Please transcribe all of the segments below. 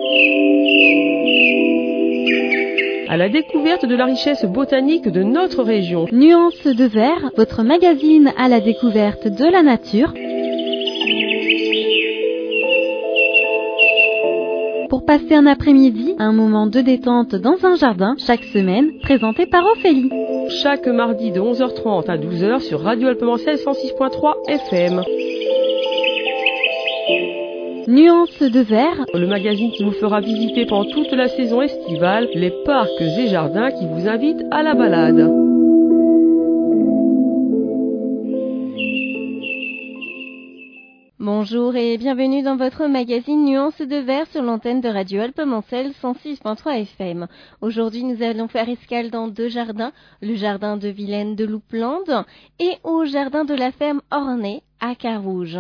À la découverte de la richesse botanique de notre région. Nuances de Vert, votre magazine à la découverte de la nature. Pour passer un après-midi, un moment de détente dans un jardin, chaque semaine, présenté par Ophélie. Chaque mardi de 11h30 à 12h sur Radio Alpemancel 106.3 FM. Nuances de Vert, le magazine qui vous fera visiter pendant toute la saison estivale les parcs et jardins qui vous invitent à la balade. Bonjour et bienvenue dans votre magazine Nuances de Vert sur l'antenne de Radio Alpemancel 106.3 FM. Aujourd'hui, nous allons faire escale dans deux jardins, le jardin de Vilaine de Louplande et au jardin de la ferme Ornay à Carouge.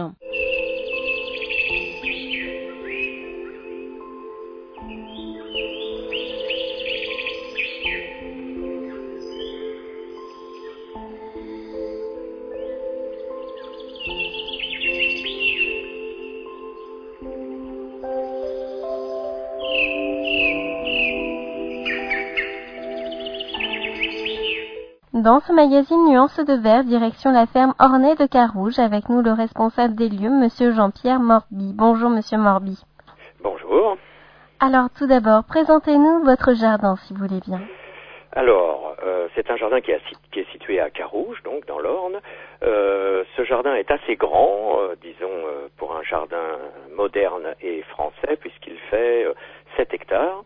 Dans ce magazine Nuances de Vert, direction la ferme Ornay de Carouge, avec nous le responsable des lieux, Monsieur Jean-Pierre Morby. Bonjour Monsieur Morby. Bonjour. Alors tout d'abord, présentez-nous votre jardin si vous voulez bien. Alors, c'est un jardin qui est situé à Carouge, donc dans l'Orne. Ce jardin est assez grand, pour un jardin moderne et français, puisqu'il fait 7 hectares.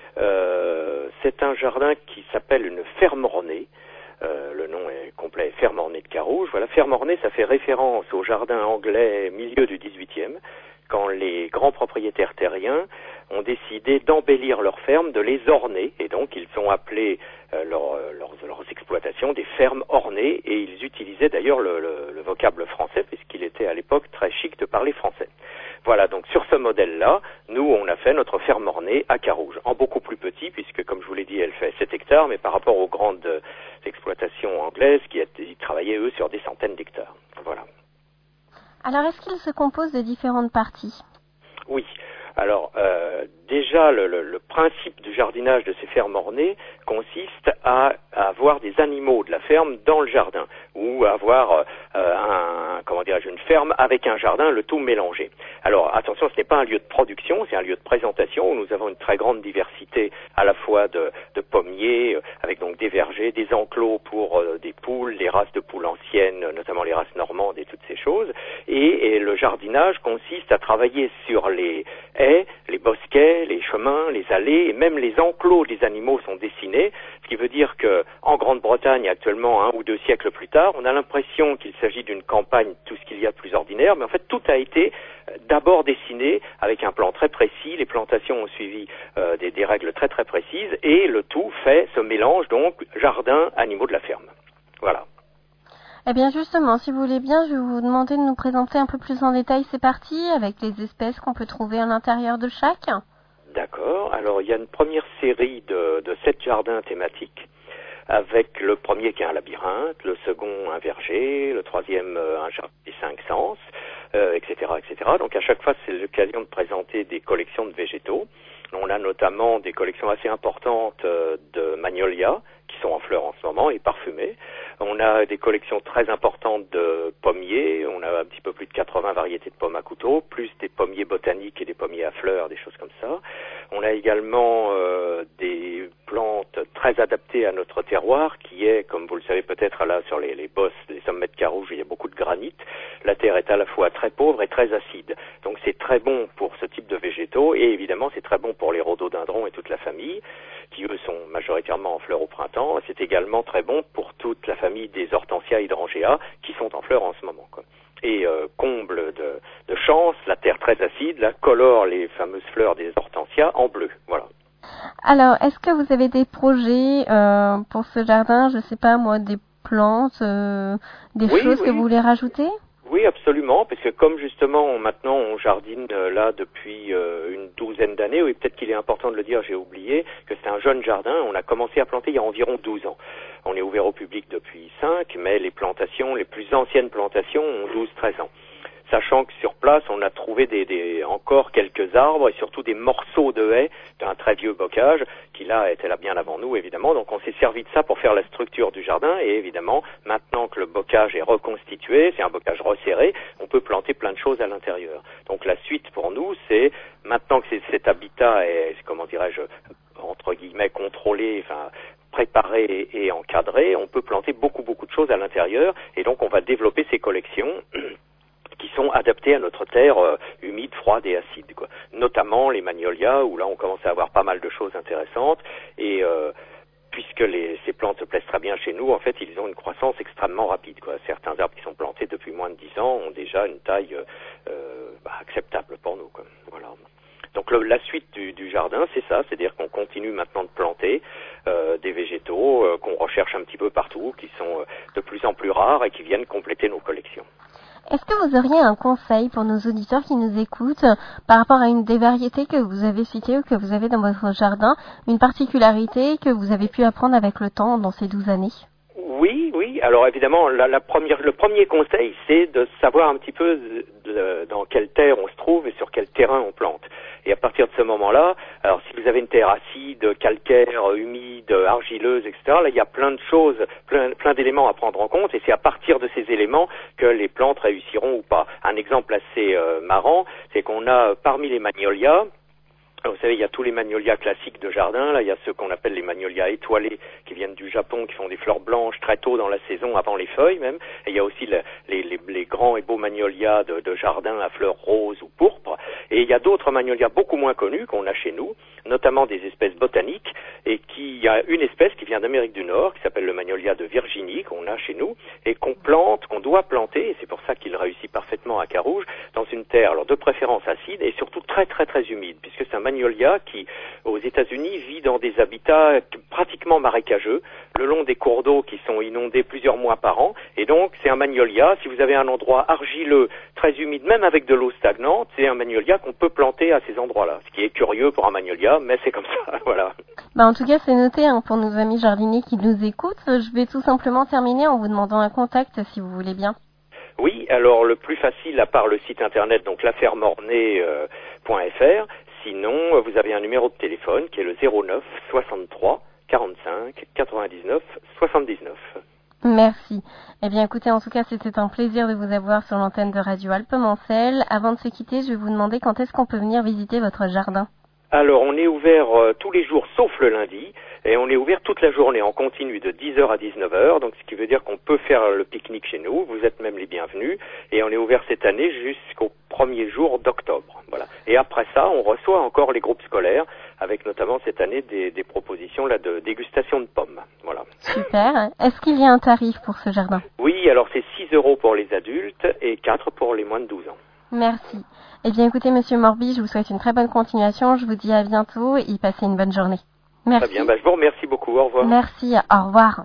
C'est un jardin qui s'appelle une ferme ornée. Le nom est complet, ferme ornée de Carouge. Voilà, ferme ornée, ça fait référence au jardin anglais milieu du XVIIIe, quand les grands propriétaires terriens ont décidé d'embellir leurs fermes, de les orner, et donc ils ont appelé leurs exploitations des fermes ornées, et ils utilisaient d'ailleurs le vocable français, puisqu'il était à l'époque très chic de parler français. Voilà, donc sur ce modèle-là, nous, on a fait notre ferme ornée à Carouge, en beaucoup plus petit, puisque, comme je vous l'ai dit, elle fait 7 hectares, mais par rapport aux grandes exploitations anglaises qui travaillaient, eux, sur des centaines d'hectares. Voilà. Alors, est-ce qu'il se compose de différentes parties ? Oui. Alors, déjà, le principe du jardinage de ces fermes ornées consiste à avoir des animaux de la ferme dans le jardin, ou avoir une ferme avec un jardin, le tout mélangé. Alors, attention, ce n'est pas un lieu de production, c'est un lieu de présentation où nous avons une très grande diversité à la fois de pommiers, avec donc des vergers, des enclos pour des poules, les races de poules anciennes, notamment les races normandes et toutes ces choses. Et le jardinage consiste à travailler sur les haies, les bosquets, les chemins, les allées, et même les enclos des animaux sont dessinés, ce qui veut dire que en Grande-Bretagne, actuellement, 1 ou 2 siècles plus tard, on a l'impression qu'il s'agit d'une campagne, tout ce qu'il y a de plus ordinaire, mais en fait tout a été d'abord dessiné avec un plan très précis, les plantations ont suivi des règles très très précises, et le tout fait ce mélange donc jardin, animaux de la ferme. Voilà. Eh bien justement, si vous voulez bien, je vais vous demander de nous présenter un peu plus en détail ces parties, avec les espèces qu'on peut trouver à l'intérieur de chaque. D'accord. Alors, il y a une première série de 7 jardins thématiques, avec le premier qui est un labyrinthe, le second un verger, le troisième un jardin des 5 sens, etc., etc. Donc, à chaque fois, c'est l'occasion de présenter des collections de végétaux. On a notamment des collections assez importantes de magnolias, qui sont en fleurs en ce moment, et parfumées. On a des collections très importantes de pommiers, on a un petit peu plus de 80 variétés de pommes à couteau, plus des pommiers botaniques et des pommiers à fleurs, des choses comme ça. On a également des plantes très adaptées à notre terroir, qui est, comme vous le savez peut-être là sur les bosses, les sommets de Carouge, il y a beaucoup de granit. La terre est à la fois très pauvre et très acide. Donc c'est très bon pour ce type de végétaux, et évidemment c'est très bon pour les rhododendrons et toute la famille, qui eux sont majoritairement en fleurs au printemps. C'est également très bon pour toute la famille des hortensias hydrangea qui sont en fleurs en ce moment, quoi. Et comble de chance, la terre très acide là, colore les fameuses fleurs des hortensias en bleu. Voilà. Alors, est-ce que vous avez des projets pour ce jardin, je sais pas moi, des plantes, des choses que vous voulez rajouter ? Oui, absolument, parce que comme justement maintenant on jardine là depuis une douzaine d'années, oui, peut-être qu'il est important de le dire, j'ai oublié, que c'est un jeune jardin, on a commencé à planter il y a environ 12 ans. On est ouvert au public depuis 5, mais les plus anciennes plantations ont 12-13 ans. sachant que sur place, on a trouvé encore quelques arbres et surtout des morceaux de haies d'un très vieux bocage qui là était là bien avant nous, évidemment. Donc on s'est servi de ça pour faire la structure du jardin et évidemment, maintenant que le bocage est reconstitué, c'est un bocage resserré, on peut planter plein de choses à l'intérieur. Donc la suite pour nous, c'est maintenant que cet habitat est, comment dirais-je, entre guillemets contrôlé, enfin préparé et encadré, on peut planter beaucoup de choses à l'intérieur et donc on va développer ces collections qui sont adaptées à notre terre humide, froide et acide, quoi. Notamment les magnolias où là on commence à avoir pas mal de choses intéressantes et puisque ces plantes se plaisent très bien chez nous, en fait, ils ont une croissance extrêmement rapide, quoi. Certains arbres qui sont plantés depuis moins de 10 ans ont déjà une taille acceptable pour nous, quoi. Voilà. Donc la suite du jardin, c'est ça, c'est-à-dire qu'on continue maintenant de planter des végétaux qu'on recherche un petit peu partout, qui sont de plus en plus rares et qui viennent compléter nos collections. Est-ce que vous auriez un conseil pour nos auditeurs qui nous écoutent par rapport à une des variétés que vous avez citées ou que vous avez dans votre jardin, une particularité que vous avez pu apprendre avec le temps dans ces 12 années ? Oui. Alors évidemment, le premier conseil, c'est de savoir un petit peu dans quelle terre on se trouve et sur quel terrain on plante. Et à partir de ce moment-là, alors si vous avez une terre acide, calcaire, humide, argileuse, etc., là il y a plein de choses, plein d'éléments à prendre en compte, et c'est à partir de ces éléments que les plantes réussiront ou pas. Un exemple assez marrant, c'est qu'on a parmi les magnolias, vous savez, il y a tous les magnolias classiques de jardin. Là, il y a ceux qu'on appelle les magnolias étoilés qui viennent du Japon, qui font des fleurs blanches très tôt dans la saison, avant les feuilles même. Et il y a aussi les grands et beaux magnolias de jardin à fleurs roses ou pourpres. Et il y a d'autres magnolias beaucoup moins connus qu'on a chez nous, notamment des espèces botaniques. Et il y a une espèce qui vient d'Amérique du Nord, qui s'appelle le magnolia de Virginie, qu'on a chez nous, et qu'on doit planter, et c'est pour ça qu'il réussit parfaitement à Carouge, dans une terre, alors de préférence acide, et surtout très humide, puisque c'est un magnolia qui, aux États-Unis, vit dans des habitats pratiquement marécageux, le long des cours d'eau qui sont inondés plusieurs mois par an. Et donc, c'est un magnolia, si vous avez un endroit argileux, très humide, même avec de l'eau stagnante, c'est un magnolia qu'on peut planter à ces endroits-là. Ce qui est curieux pour un magnolia, mais c'est comme ça, voilà. En tout cas, c'est noté pour nos amis jardiniers qui nous écoutent. Je vais tout simplement terminer en vous demandant un contact, si vous voulez bien. Oui, alors le plus facile, à part le site internet, donc lafermornay.fr, sinon vous avez un numéro de téléphone qui est le 09 63 45 99 79. Merci. Eh bien, écoutez, en tout cas, c'était un plaisir de vous avoir sur l'antenne de Radio Alpes-Mancel. Avant de se quitter, je vais vous demander quand est-ce qu'on peut venir visiter votre jardin. Alors, on est ouvert tous les jours, sauf le lundi, et on est ouvert toute la journée en continu de 10h à 19h, donc ce qui veut dire qu'on peut faire le pique-nique chez nous, vous êtes même les bienvenus, et on est ouvert cette année jusqu'au premier jour d'octobre. Voilà. Et après ça, on reçoit encore les groupes scolaires, avec notamment cette année des propositions là de dégustation de pommes. Voilà. Super. Est-ce qu'il y a un tarif pour ce jardin ? Oui, alors c'est 6 € pour les adultes et 4 pour les moins de 12 ans. Merci. Eh bien, écoutez, Monsieur Morby, je vous souhaite une très bonne continuation. Je vous dis à bientôt et passez une bonne journée. Merci. Très bien, je vous remercie beaucoup. Au revoir. Merci, au revoir.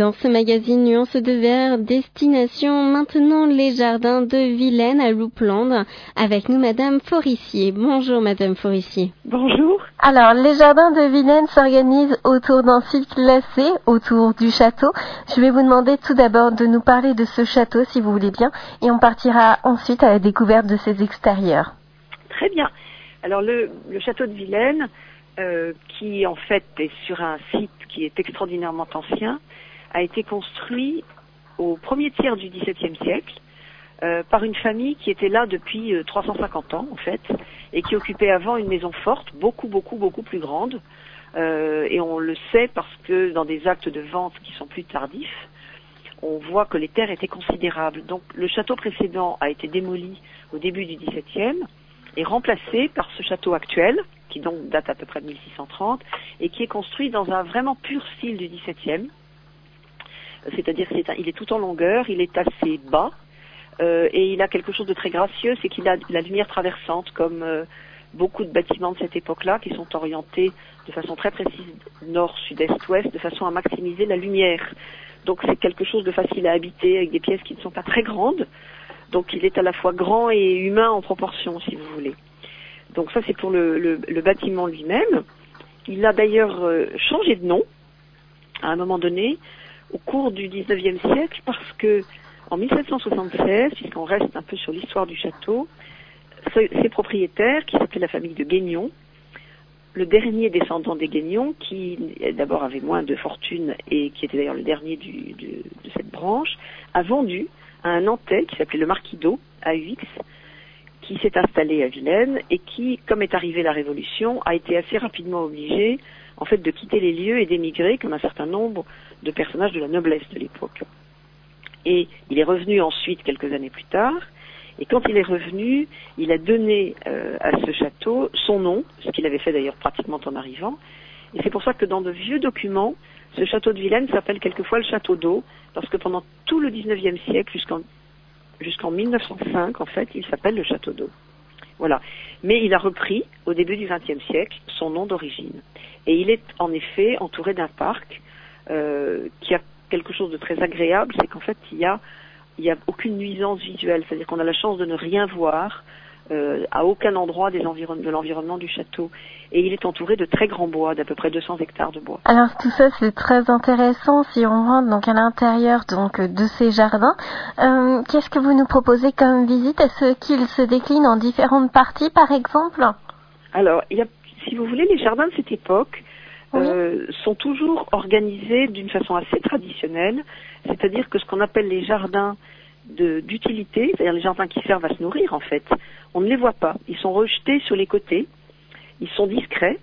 Dans ce magazine Nuances de Verre, destination maintenant les jardins de Vilaine à Louplande, avec nous Madame Forissier. Bonjour Madame Forissier. Bonjour. Alors, les jardins de Vilaine s'organisent autour d'un site classé, autour du château. Je vais vous demander tout d'abord de nous parler de ce château, si vous voulez bien, et on partira ensuite à la découverte de ses extérieurs. Très bien. Alors, le château de Vilaine, qui en fait est sur un site qui est extraordinairement ancien, a été construit au premier tiers du XVIIe siècle par une famille qui était là depuis 350 ans en fait, et qui occupait avant une maison forte, beaucoup plus grande. Et on le sait parce que dans des actes de vente qui sont plus tardifs, on voit que les terres étaient considérables. Donc le château précédent a été démoli au début du XVIIe et remplacé par ce château actuel, qui donc date à peu près de 1630, et qui est construit dans un vraiment pur style du XVIIe. C'est-à-dire qu'il est tout en longueur, il est assez bas, et il a quelque chose de très gracieux, c'est qu'il a la lumière traversante, comme beaucoup de bâtiments de cette époque-là, qui sont orientés de façon très précise nord, sud-est, ouest, de façon à maximiser la lumière. Donc c'est quelque chose de facile à habiter, avec des pièces qui ne sont pas très grandes. Donc il est à la fois grand et humain en proportion, si vous voulez. Donc ça c'est pour le bâtiment lui-même. Il a d'ailleurs changé de nom à un moment donné, au cours du XIXe siècle, parce que en 1776, puisqu'on reste un peu sur l'histoire du château, ses propriétaires, qui s'appelait la famille de Guégnon, le dernier descendant des Guégnon, qui d'abord avait moins de fortune et qui était d'ailleurs le dernier de cette branche, a vendu à un Nantais qui s'appelait le Marquis d'Au, AUX, qui s'est installé à Vilaine et qui, comme est arrivée la Révolution, a été assez rapidement obligé en fait de quitter les lieux et d'émigrer comme un certain nombre de personnages de la noblesse de l'époque. Et il est revenu ensuite quelques années plus tard, et quand il est revenu, il a donné à ce château son nom, ce qu'il avait fait d'ailleurs pratiquement en arrivant, et c'est pour ça que dans de vieux documents, ce château de Vilaine s'appelle quelquefois le château d'Au, parce que pendant tout le XIXe siècle, jusqu'en 1905, en fait, il s'appelle le château d'Au. Voilà. Mais il a repris, au début du XXe siècle, son nom d'origine. Et il est en effet entouré d'un parc qui a quelque chose de très agréable, c'est qu'en fait, il y a aucune nuisance visuelle, c'est-à-dire qu'on a la chance de ne rien voir à aucun endroit de l'environnement du château. Et il est entouré de très grands bois, d'à peu près 200 hectares de bois. Alors tout ça c'est très intéressant si on rentre donc à l'intérieur donc de ces jardins. Qu'est-ce que vous nous proposez comme visite? Est-ce qu'ils se déclinent en différentes parties par exemple? Alors, si vous voulez, les jardins de cette époque sont toujours organisés d'une façon assez traditionnelle, c'est-à-dire que ce qu'on appelle les jardins d'utilité, c'est-à-dire les jardins qui servent à se nourrir en fait, on ne les voit pas. Ils sont rejetés sur les côtés, ils sont discrets,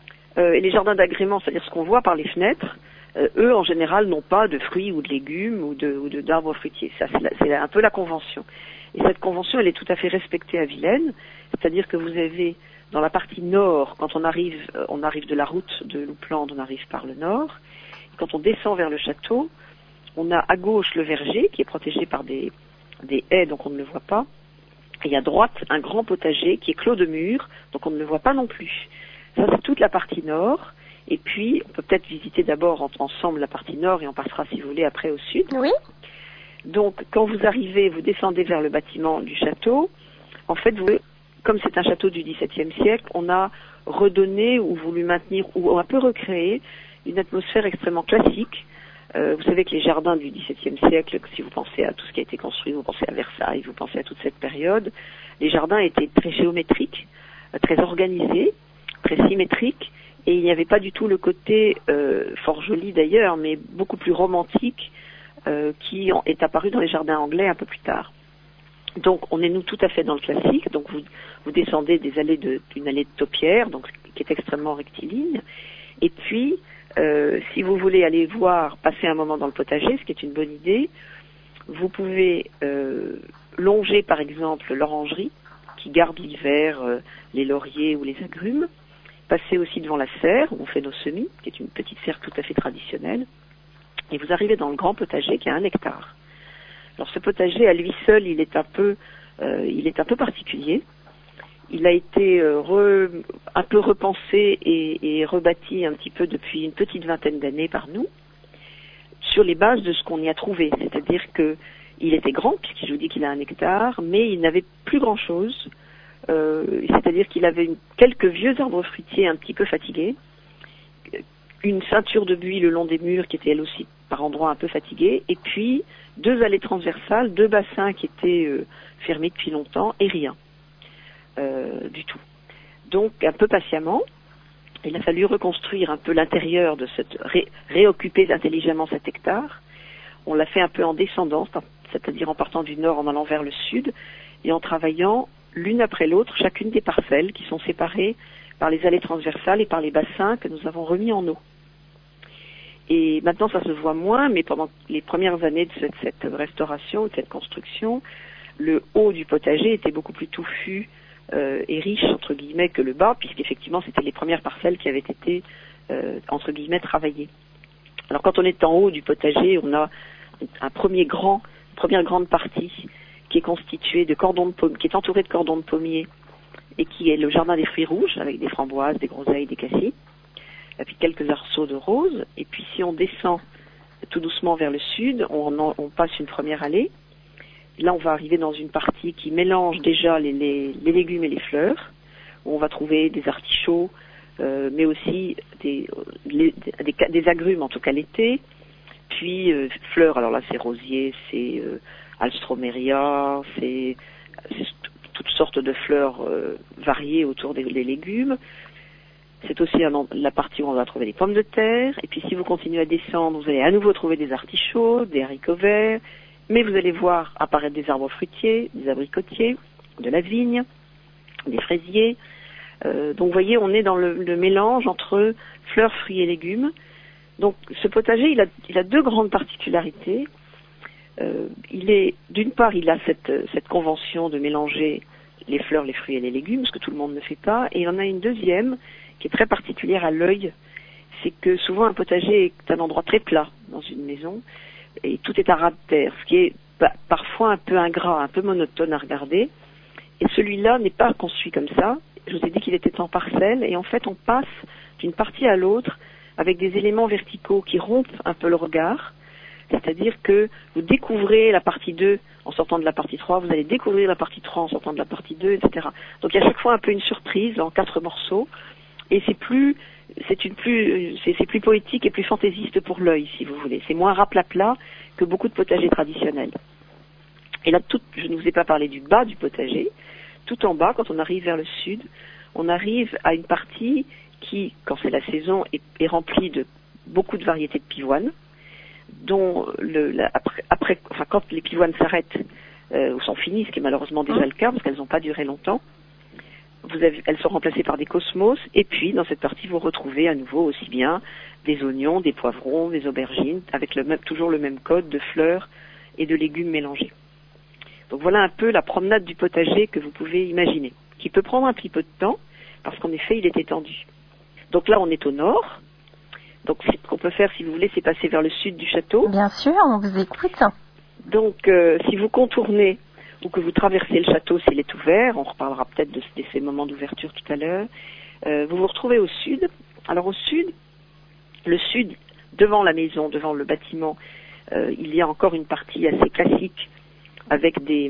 et les jardins d'agrément, c'est-à-dire ce qu'on voit par les fenêtres, eux en général n'ont pas de fruits ou de légumes ou d'arbres fruitiers. Ça, c'est un peu la convention. Et cette convention, elle est tout à fait respectée à Vilaine, c'est-à-dire que vous avez dans la partie nord, quand on arrive de la route de Louplande, on arrive par le nord. Et quand on descend vers le château, on a à gauche le verger qui est protégé par des haies, donc on ne le voit pas. Et à droite, un grand potager qui est clos de murs, donc on ne le voit pas non plus. Ça, c'est toute la partie nord. Et puis, on peut peut-être visiter d'abord ensemble la partie nord et on passera, si vous voulez, après au sud. Oui. Donc, quand vous arrivez, vous descendez vers le bâtiment du château. En fait, comme c'est un château du XVIIe siècle, on a redonné ou voulu maintenir ou un peu recréer une atmosphère extrêmement classique. Vous savez que les jardins du XVIIe siècle, si vous pensez à tout ce qui a été construit, vous pensez à Versailles, vous pensez à toute cette période, les jardins étaient très géométriques, très organisés, très symétriques, et il n'y avait pas du tout le côté fort joli d'ailleurs, mais beaucoup plus romantique qui est apparu dans les jardins anglais un peu plus tard. Donc on est nous tout à fait dans le classique, donc vous descendez d'une allée de taupières, donc qui est extrêmement rectiligne, et puis si vous voulez aller passer un moment dans le potager, ce qui est une bonne idée, vous pouvez longer par exemple l'orangerie qui garde l'hiver les lauriers ou les agrumes, passer aussi devant la serre où on fait nos semis, qui est une petite serre tout à fait traditionnelle, et vous arrivez dans le grand potager qui a 1 hectare. Alors ce potager à lui seul, il est un peu particulier. Il a été un peu repensé et rebâti un petit peu depuis une petite vingtaine d'années par nous, sur les bases de ce qu'on y a trouvé. C'est-à-dire qu'il était grand, puisque je vous dis qu'il a 1 hectare, mais il n'avait plus grand-chose. C'est-à-dire qu'il avait quelques vieux arbres fruitiers un petit peu fatigués, une ceinture de buis le long des murs qui était elle aussi par endroits un peu fatiguée, et puis 2 allées transversales, 2 bassins qui étaient fermés depuis longtemps, et rien du tout. Donc un peu patiemment, il a fallu reconstruire un peu l'intérieur de cette réoccuper intelligemment cet hectare. On l'a fait un peu en descendant, c'est-à-dire en partant du nord en allant vers le sud, et en travaillant l'une après l'autre chacune des parcelles qui sont séparées par les allées transversales et par les bassins que nous avons remis en eau. Et maintenant ça se voit moins, mais pendant les premières années de cette restauration, de cette construction, le haut du potager était beaucoup plus touffu et riche, entre guillemets, que le bas, puisqu'effectivement c'était les premières parcelles qui avaient été, entre guillemets, travaillées. Alors quand on est en haut du potager, on a première grande partie qui est constituée de cordons de pommiers, qui est entourée de cordons de pommiers, et qui est le jardin des fruits rouges, avec des framboises, des groseilles, des cassis, et puis quelques arceaux de roses. Et puis si on descend tout doucement vers le sud, on passe une première allée. Là, on va arriver dans une partie qui mélange déjà les légumes et les fleurs, où on va trouver des artichauts, mais aussi des agrumes, en tout cas l'été, puis fleurs, alors là c'est rosier, c'est alstromeria, c'est toutes sortes de fleurs variées autour des légumes. C'est aussi la partie où on va trouver des pommes de terre, et puis si vous continuez à descendre, vous allez à nouveau trouver des artichauts, des haricots verts, mais vous allez voir apparaître des arbres fruitiers, des abricotiers, de la vigne, des fraisiers. Donc vous voyez, on est dans le mélange entre fleurs, fruits et légumes. Donc ce potager, il a 2 grandes particularités. D'une part, il a cette convention de mélanger les fleurs, les fruits et les légumes, ce que tout le monde ne fait pas. Et il en a une deuxième qui est très particulière à l'œil. C'est que souvent un potager est un endroit très plat dans une maison, et tout est à ras de terre, ce qui est parfois un peu ingrat, un peu monotone à regarder. Et celui-là n'est pas construit comme ça. Je vous ai dit qu'il était en parcelles, et en fait on passe d'une partie à l'autre avec des éléments verticaux qui rompent un peu le regard. C'est-à-dire que vous découvrez la partie 2 en sortant de la partie 3, vous allez découvrir la partie 3 en sortant de la partie 2, etc. Donc il y a à chaque fois un peu une surprise en 4 morceaux, et c'est plus poétique et plus fantaisiste pour l'œil, si vous voulez. C'est moins raplapla que beaucoup de potagers traditionnels. Et là, je ne vous ai pas parlé du bas du potager. Tout en bas, quand on arrive vers le sud, on arrive à une partie qui, quand c'est la saison, est remplie de beaucoup de variétés de pivoines, dont quand les pivoines s'arrêtent ou sont finies, ce qui est malheureusement déjà le cas parce qu'elles n'ont pas duré longtemps, elles sont remplacées par des cosmos, et puis dans cette partie vous retrouvez à nouveau aussi bien des oignons, des poivrons, des aubergines, avec toujours le même code de fleurs et de légumes mélangés. Donc voilà un peu la promenade du potager que vous pouvez imaginer, qui peut prendre un petit peu de temps parce qu'en effet il est étendu. Donc là on est au nord. Donc ce qu'on peut faire, si vous voulez, c'est passer vers le sud du château. Bien sûr, on vous écoute. Donc si vous contournez ou que vous traversez le château s'il est ouvert, on reparlera peut-être de ces moments d'ouverture tout à l'heure, vous vous retrouvez au sud. Alors au sud, le sud, devant la maison, devant le bâtiment, il y a encore une partie assez classique avec des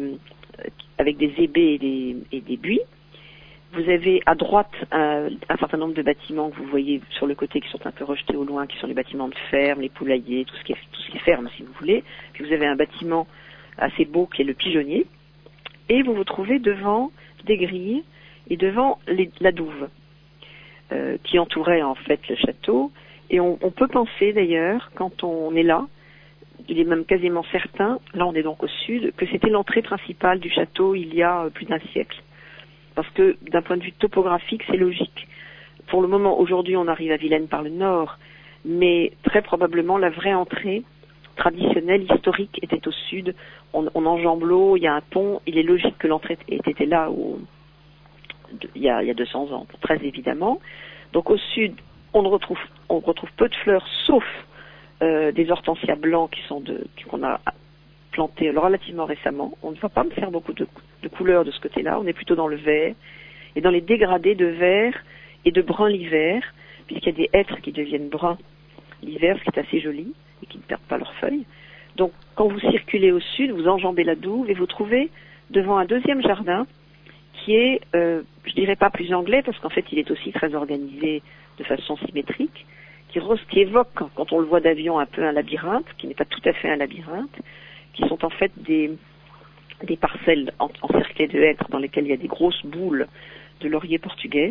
ébés et des buis. Vous avez à droite un certain nombre de bâtiments que vous voyez sur le côté qui sont un peu rejetés au loin, qui sont les bâtiments de ferme, les poulaillers, tout ce qui est ferme si vous voulez. Puis vous avez un bâtiment assez beau qui est le pigeonnier. Et vous vous trouvez devant des grilles et devant la douve qui entourait en fait le château. Et on peut penser d'ailleurs, quand on est là, il est même quasiment certain, là on est donc au sud, que c'était l'entrée principale du château il y a plus d'1 siècle. Parce que d'un point de vue topographique, c'est logique. Pour le moment, aujourd'hui, on arrive à Vilaine par le nord, mais très probablement la vraie entrée traditionnelle, historique, était au sud. On enjambe l'eau, il y a un pont, il est logique que l'entrée ait été là il y a 200 ans, très évidemment. Donc au sud, on retrouve peu de fleurs, sauf des hortensias blancs qu'on a plantés relativement récemment. On ne va pas me faire beaucoup de couleurs de ce côté-là, on est plutôt dans le vert, et dans les dégradés de vert et de brun l'hiver, puisqu'il y a des hêtres qui deviennent bruns l'hiver, ce qui est assez joli, et qui ne perdent pas leurs feuilles. Donc quand vous circulez au sud, vous enjambez la Douve et vous trouvez devant un deuxième jardin qui est, je dirais pas plus anglais, parce qu'en fait il est aussi très organisé de façon symétrique, qui évoque, quand on le voit d'avion, un peu un labyrinthe, qui n'est pas tout à fait un labyrinthe, qui sont en fait des parcelles encerclées de hêtres dans lesquelles il y a des grosses boules de laurier portugais,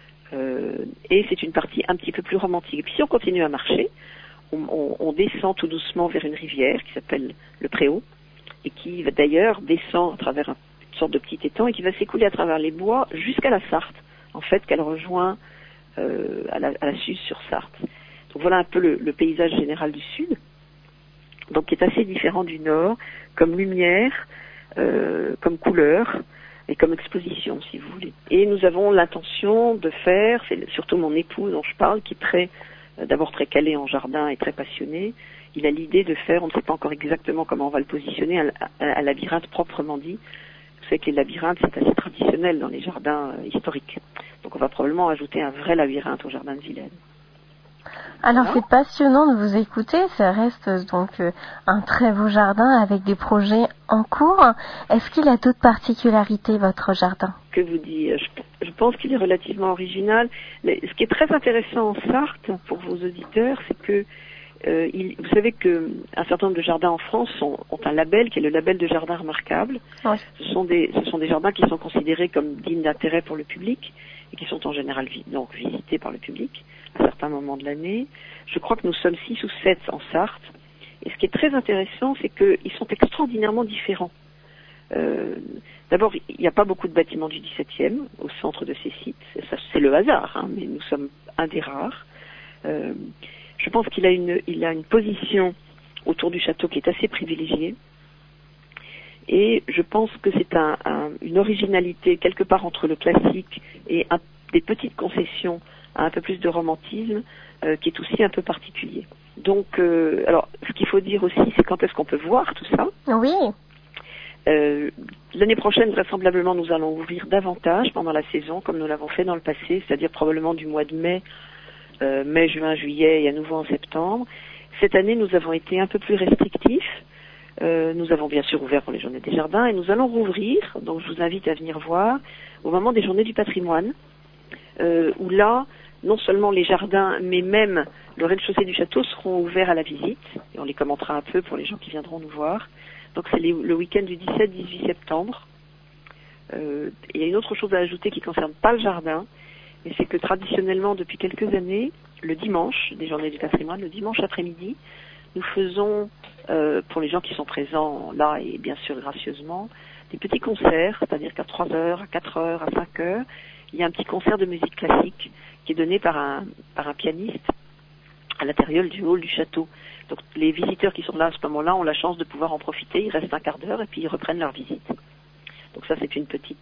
et c'est une partie un petit peu plus romantique. Et puis si on continue à marcher, on descend tout doucement vers une rivière qui s'appelle le Préau, et qui va d'ailleurs descendre à travers une sorte de petit étang et qui va s'écouler à travers les bois jusqu'à la Sarthe, en fait, qu'elle rejoint à la Suze sur Sarthe. Donc voilà un peu le paysage général du sud, donc qui est assez différent du nord, comme lumière, comme couleur et comme exposition, si vous voulez. Et nous avons l'intention de faire, c'est surtout mon époux dont je parle, qui est d'abord très calé en jardin et très passionné. Il a l'idée de faire, on ne sait pas encore exactement comment on va le positionner, un labyrinthe proprement dit. Vous savez que les labyrinthes, c'est assez traditionnel dans les jardins historiques. Donc on va probablement ajouter un vrai labyrinthe au jardin de Vilaine. Alors c'est passionnant de vous écouter, ça reste donc un très beau jardin avec des projets en cours. Est-ce qu'il a d'autres particularités, votre jardin? Que vous dites, je pense qu'il est relativement original. Ce qui est très intéressant en Sarthe, pour vos auditeurs, c'est que vous savez qu'un certain nombre de jardins en France ont un label qui est le label de jardin remarquable. Oui. Ce sont des jardins qui sont considérés comme dignes d'intérêt pour le public et qui sont en général donc visités par le public à certains moments de l'année. Je crois que nous sommes 6 ou 7 en Sarthe. Et ce qui est très intéressant, c'est qu'ils sont extraordinairement différents. D'abord, il n'y a pas beaucoup de bâtiments du XVIIe au centre de ces sites. C'est le hasard, hein, mais nous sommes un des rares. Je pense qu'il a une position autour du château qui est assez privilégiée. Et je pense que c'est une originalité quelque part entre le classique et des petites concessions à un peu plus de romantisme qui est aussi un peu particulier. Donc, alors, ce qu'il faut dire aussi, c'est quand est-ce qu'on peut voir tout ça. Oui. L'année prochaine, vraisemblablement, nous allons ouvrir davantage pendant la saison, comme nous l'avons fait dans le passé, c'est-à-dire probablement du mois de mai, juin, juillet et à nouveau en septembre. Cette année, nous avons été un peu plus restrictifs. Nous avons bien sûr ouvert pour les Journées des Jardins et nous allons rouvrir, donc je vous invite à venir voir, au moment des Journées du Patrimoine, où là, non seulement les jardins, mais même le rez-de-chaussée du château seront ouverts à la visite, et on les commentera un peu pour les gens qui viendront nous voir. Donc c'est le week-end du 17-18 septembre. Il y a une autre chose à ajouter qui ne concerne pas le jardin, mais c'est que traditionnellement, depuis quelques années, le dimanche, des Journées du Patrimoine, le dimanche après-midi, nous faisons, pour les gens qui sont présents là et bien sûr gracieusement, des petits concerts, c'est-à-dire qu'à 3h, à 4h, à 5h, il y a un petit concert de musique classique qui est donné par un pianiste à l'intérieur du hall du château. Donc les visiteurs qui sont là à ce moment-là ont la chance de pouvoir en profiter, ils restent un quart d'heure et puis ils reprennent leur visite. Donc ça c'est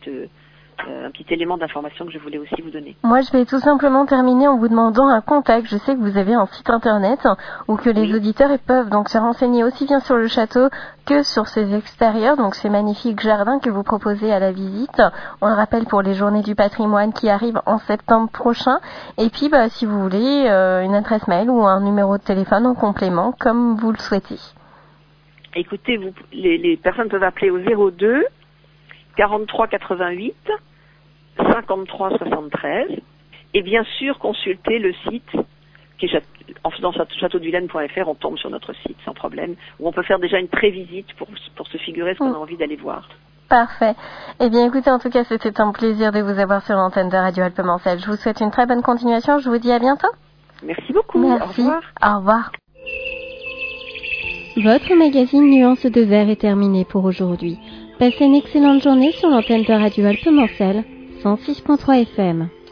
un petit élément d'information que je voulais aussi vous donner. Moi, je vais tout simplement terminer en vous demandant un contact. Je sais que vous avez un site internet où que les auditeurs peuvent donc se renseigner aussi bien sur le château que sur ses extérieurs, donc ces magnifiques jardins que vous proposez à la visite. On le rappelle pour les Journées du Patrimoine qui arrivent en septembre prochain. Et puis, si vous voulez, une adresse mail ou un numéro de téléphone en complément, comme vous le souhaitez. Écoutez, les personnes peuvent appeler au 02 43 88 53 73 et bien sûr consulter le site qui est en faisant châteaudevilaine.fr, on tombe sur notre site sans problème, où on peut faire déjà une prévisite pour se figurer ce qu'on a envie d'aller voir. Parfait. Eh bien écoutez, en tout cas c'était un plaisir de vous avoir sur l'antenne de Radio Alpes-Mancel. Je vous souhaite une très bonne continuation, je vous dis à bientôt. Merci beaucoup. Merci. Au revoir. Au revoir. Votre magazine Nuances de Verre est terminé pour aujourd'hui. Passez une excellente journée sur l'antenne de Radio Alpes-Mancel, 106.3 FM.